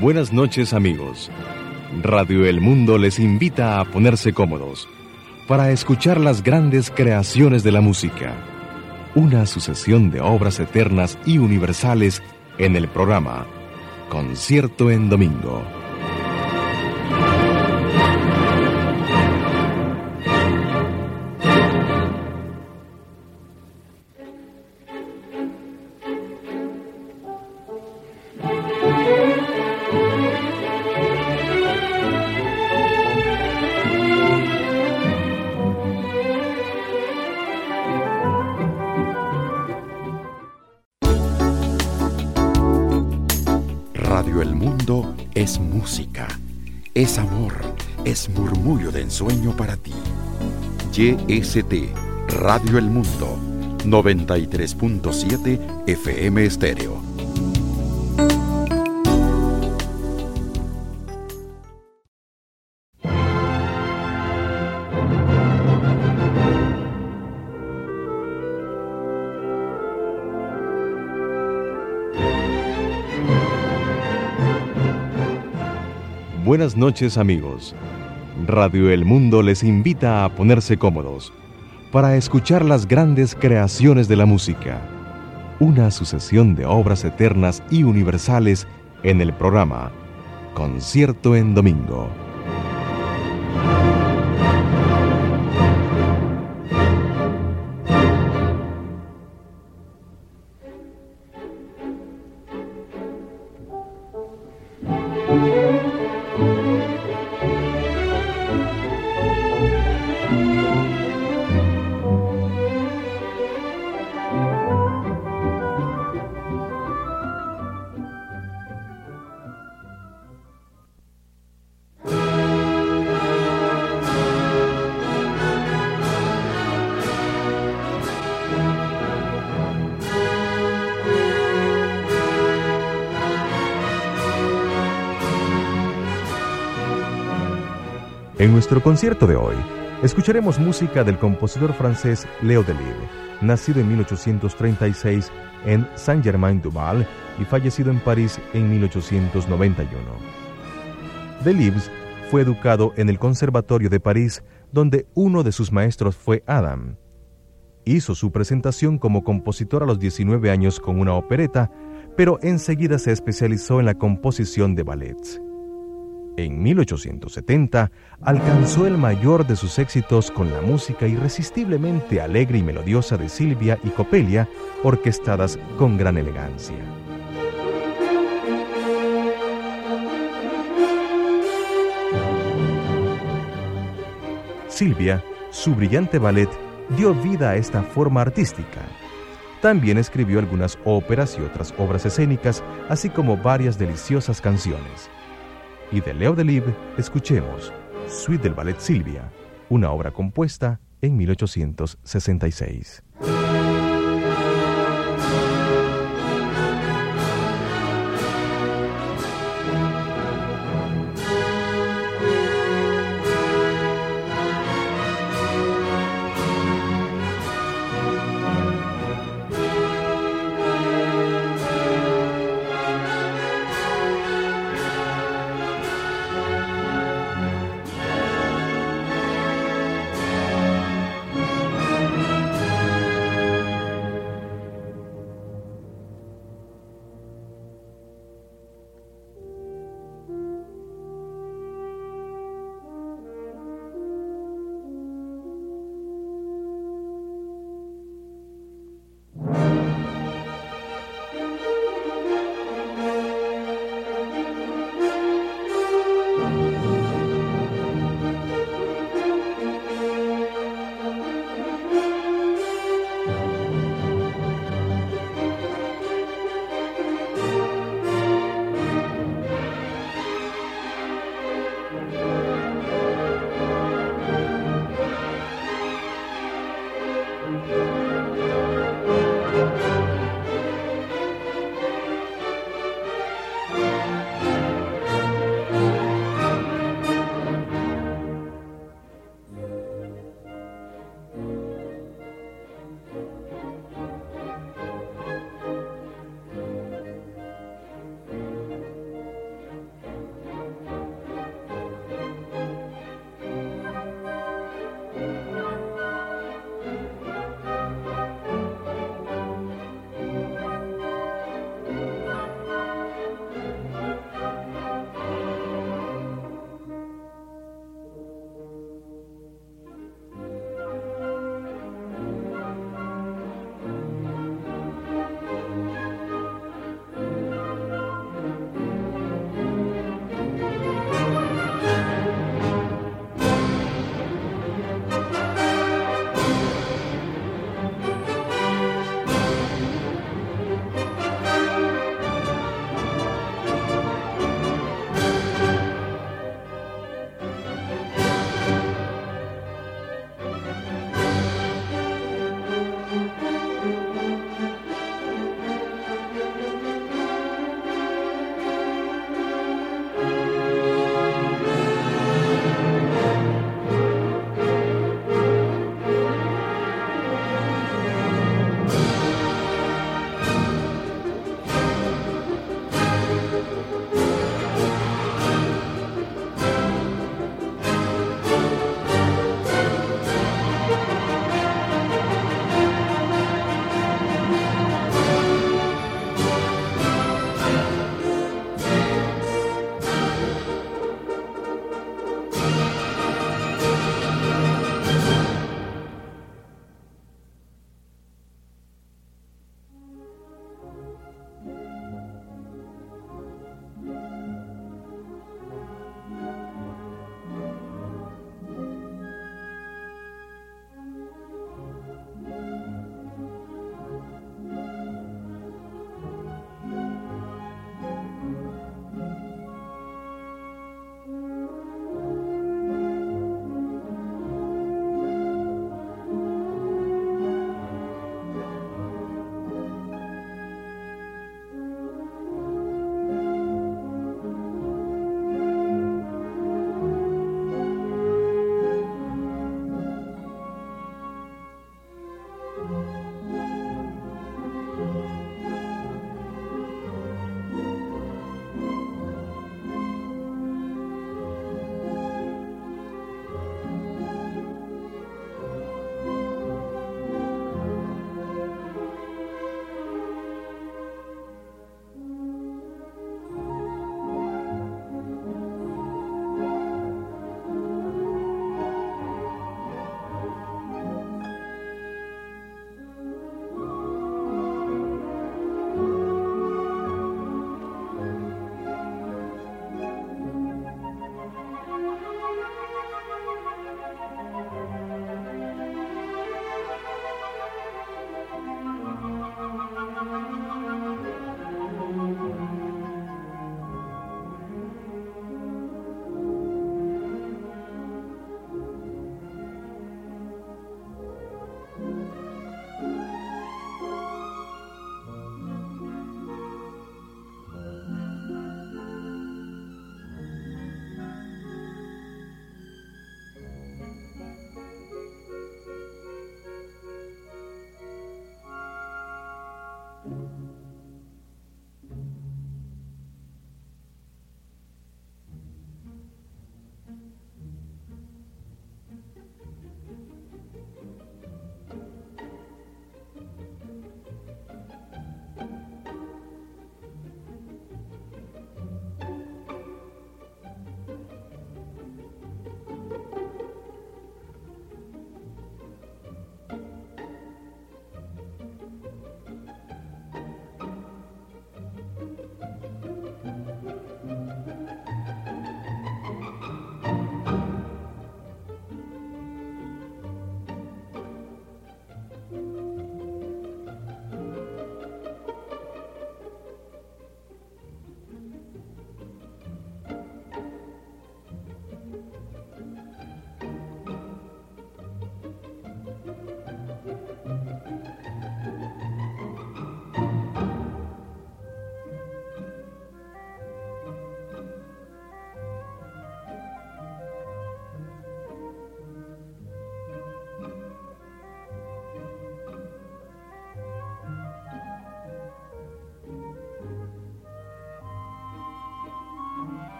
Buenas noches, amigos. Radio El Mundo les invita a ponerse cómodos para escuchar las grandes creaciones de la música, una sucesión de obras eternas y universales en el programa Concierto en Domingo. Radio El Mundo es música, es amor, es murmullo de ensueño para ti. YST, Radio El Mundo, 93.7 FM Estéreo. Buenas noches, amigos. Radio El Mundo les invita a ponerse cómodos para escuchar las grandes creaciones de la música, una sucesión de obras eternas y universales en el programa Concierto en Domingo. En nuestro concierto de hoy, escucharemos música del compositor francés Léo Delibes, nacido en 1836 en Saint-Germain-du-Val y fallecido en París en 1891. Delibes fue educado en el Conservatorio de París, donde uno de sus maestros fue Adam. Hizo su presentación como compositor a los 19 años con una opereta, pero enseguida se especializó en la composición de ballets. En 1870 alcanzó el mayor de sus éxitos con la música irresistiblemente alegre y melodiosa de Silvia y Coppelia, orquestadas con gran elegancia. Silvia, su brillante ballet, dio vida a esta forma artística. También escribió algunas óperas y otras obras escénicas, así como varias deliciosas canciones. Y de Léo Delibes escuchemos Suite del Ballet Silvia, una obra compuesta en 1866.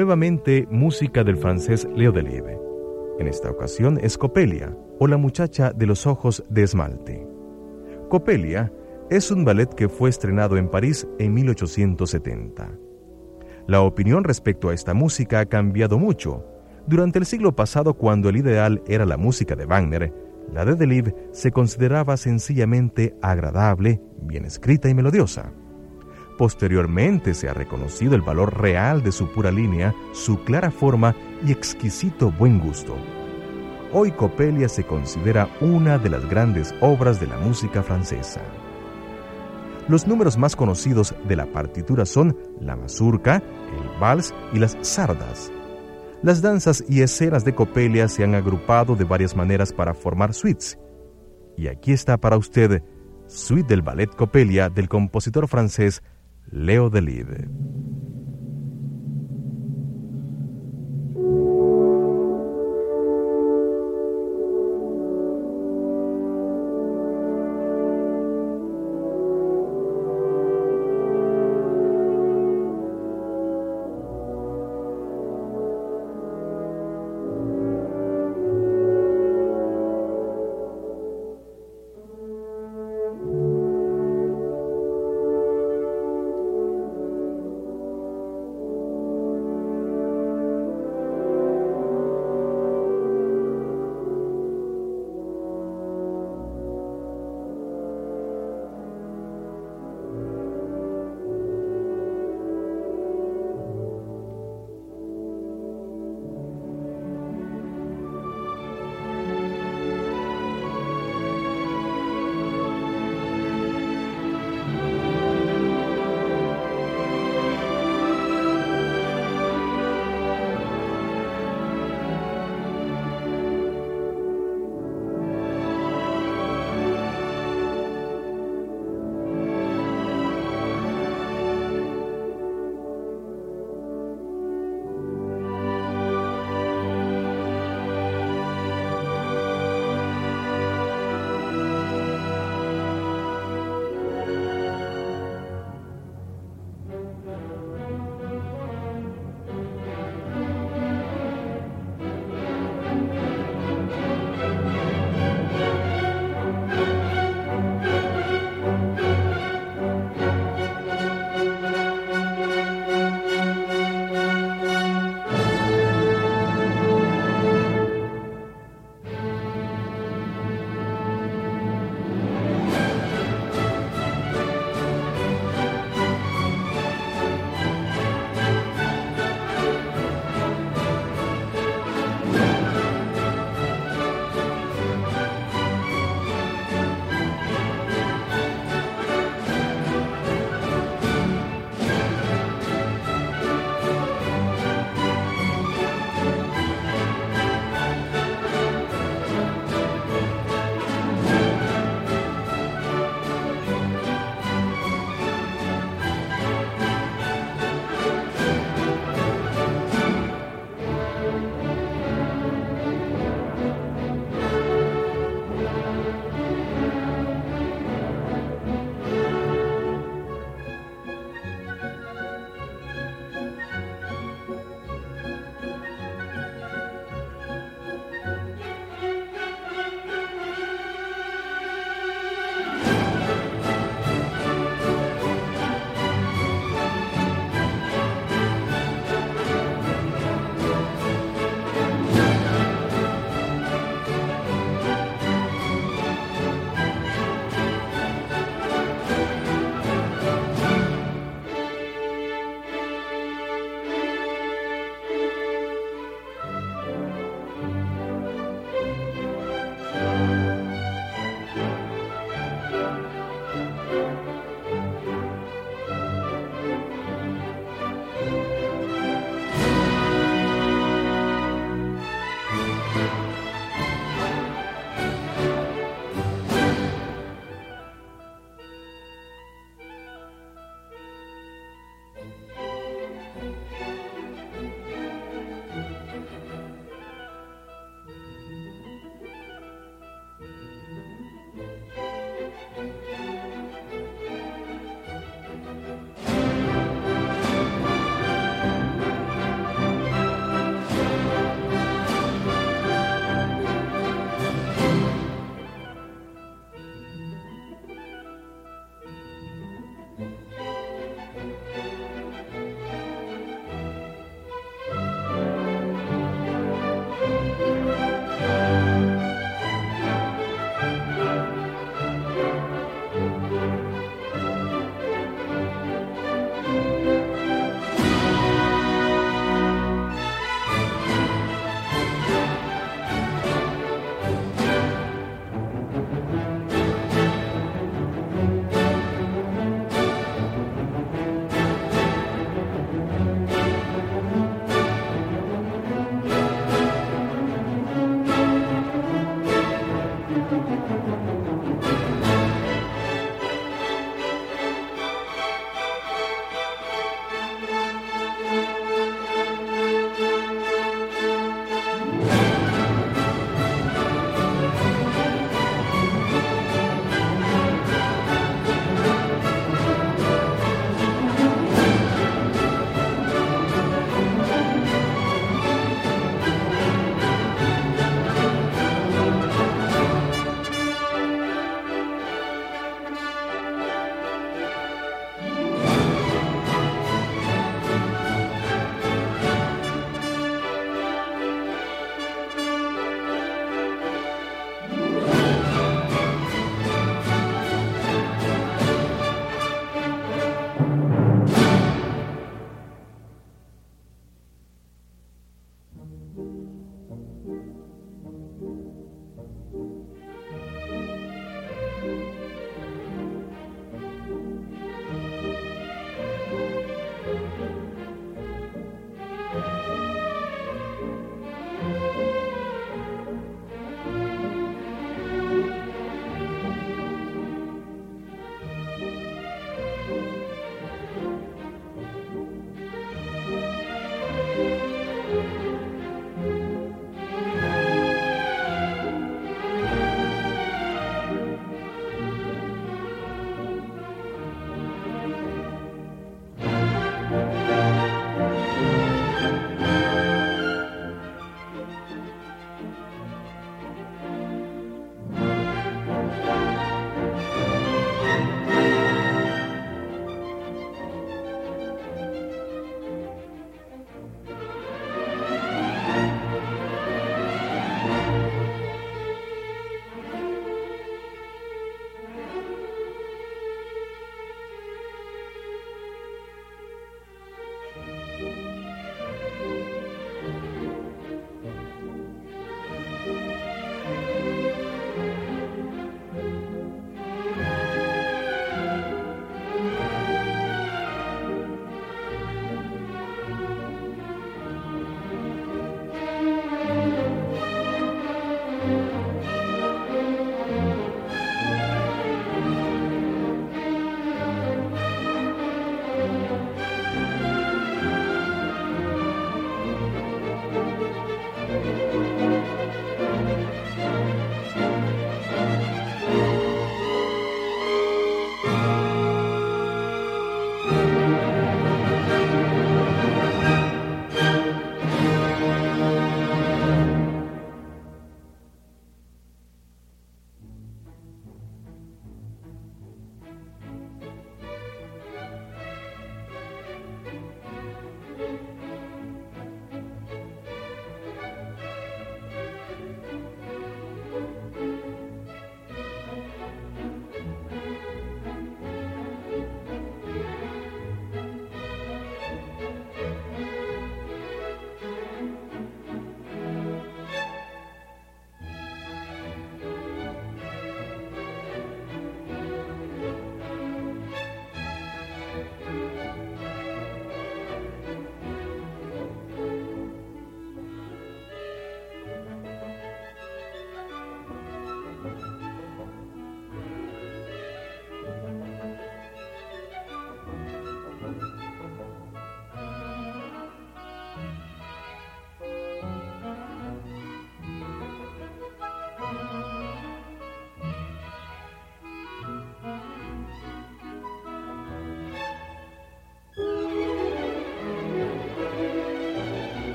Nuevamente, música del francés Leo Delibes. En esta ocasión es Coppelia, o la muchacha de los ojos de esmalte. Coppelia es un ballet que fue estrenado en París en 1870. La opinión respecto a esta música ha cambiado mucho. Durante el siglo pasado, cuando el ideal era la música de Wagner, la de Delibes se consideraba sencillamente agradable, bien escrita y melodiosa. Posteriormente se ha reconocido el valor real de su pura línea, su clara forma y exquisito buen gusto. Hoy Coppelia se considera una de las grandes obras de la música francesa. Los números más conocidos de la partitura son la mazurca, el vals y las sardas. Las danzas y escenas de Coppelia se han agrupado de varias maneras para formar suites. Y aquí está para usted, Suite del Ballet Coppelia del compositor francés Leo Delibes.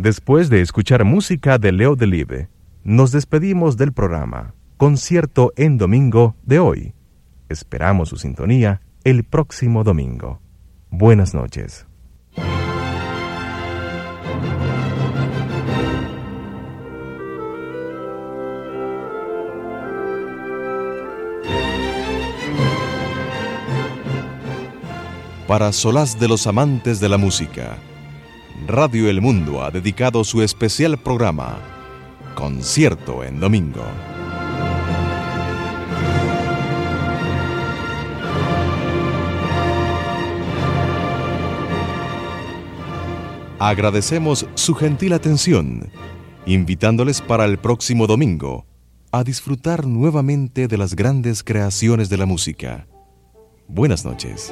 Después de escuchar música de Leo Delibes, nos despedimos del programa Concierto en Domingo de hoy. Esperamos su sintonía el próximo domingo. Buenas noches. Para solaz de los amantes de la música, Radio El Mundo ha dedicado su especial programa Concierto en Domingo. Agradecemos su gentil atención, invitándoles para el próximo domingo a disfrutar nuevamente de las grandes creaciones de la música. Buenas noches.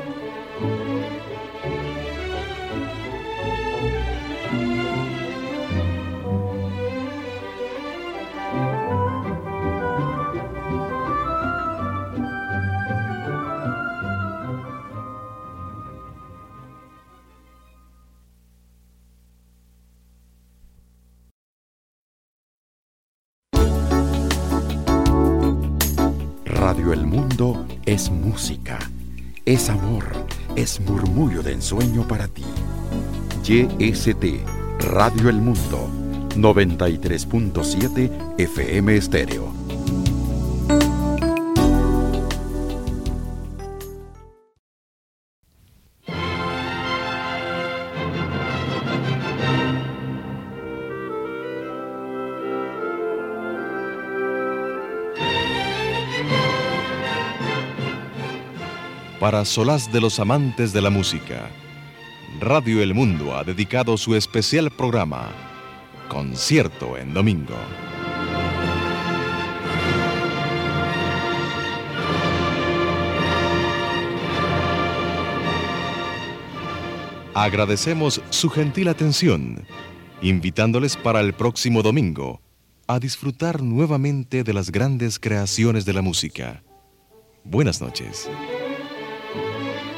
Radio El Mundo es música, es amor, es murmullo de ensueño para ti. YST, Radio El Mundo, 93.7 FM Estéreo. Para solaz de los amantes de la música, Radio El Mundo ha dedicado su especial programa Concierto en Domingo. Agradecemos su gentil atención, invitándoles para el próximo domingo a disfrutar nuevamente de las grandes creaciones de la música. Buenas noches.